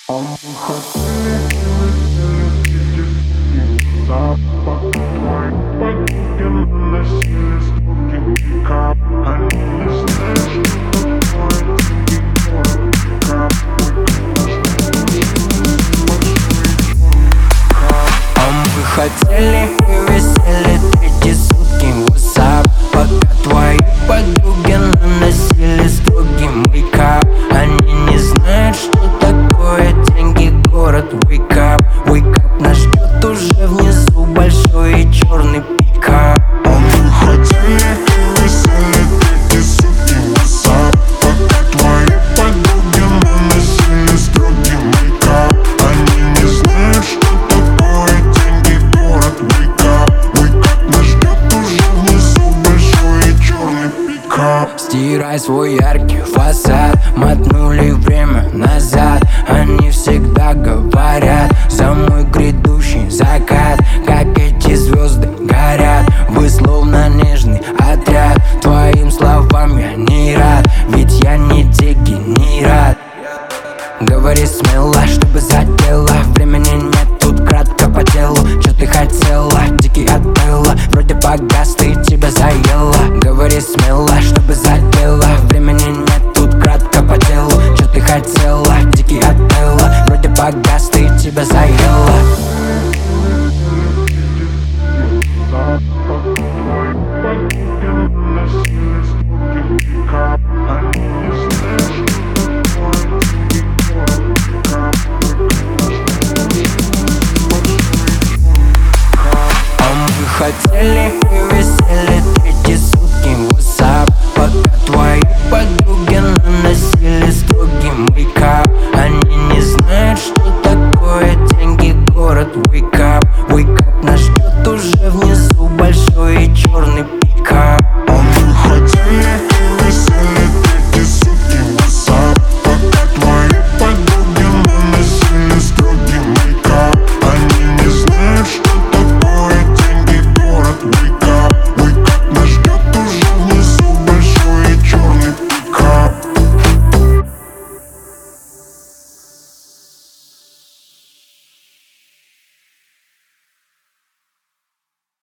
А мы хотели запах твой подруги наносили строгий мейкап. Они не знают, что такое тихий город пикап. А мы хотели и веселье третьи сутки в WhatsApp, пока твои подруги наносили строгий мейкап. Они не знают, что такое деньги, город. Wake up, wake up, нас ждет уже внизу большой и черный пикап. А мы хотели и веселье третьи сутки в WhatsApp, пока твои подруги наносили строгий мейкап. Они не знают, что такое деньги, город. Wake up, нас ждет уже внизу большой и черный пикап. Стирай свой яркий фасад, мотнули время назад. Они всегда говорят за мой грядущий закат. Как эти звезды горят, вы словно нежный отряд. Твоим словам я не рад, ведь я не дегенерат. Говори смело, чтобы задело. Времени нет, тут кратко по делу. Чё ты хотела, дикий от пыла. Вроде погас, ты тебя заела. Говори смело, чтобы задело. Времени нет, тут кратко по делу. Чё ты хотела, дикий от пыла. Вроде погас, ты тебя заела.